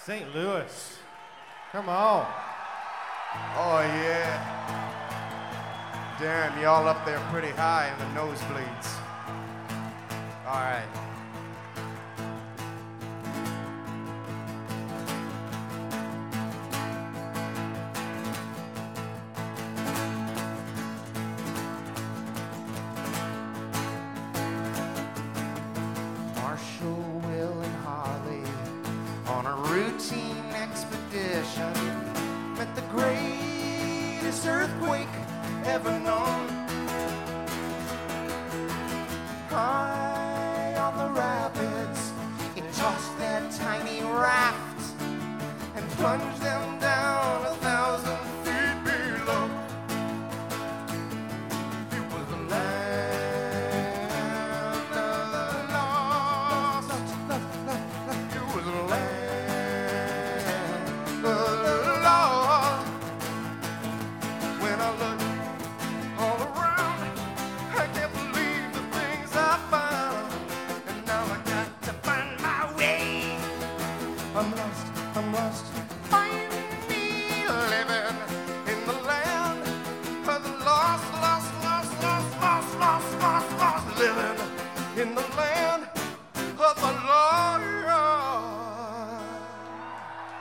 St. Louis. Come on. Oh, yeah. Darren, y'all up there pretty high in the nosebleeds. All right. Marshall, Will, and Harley on a routine expedition met the greatest earthquake ever known. High on the rapids, it tossed their tiny raft and plunged them down 1,000 feet below. It was the land of the lost. It was the land of the lost. When I looked all around, I can't believe the things I found. And now I got to find my way. I'm lost. Find me living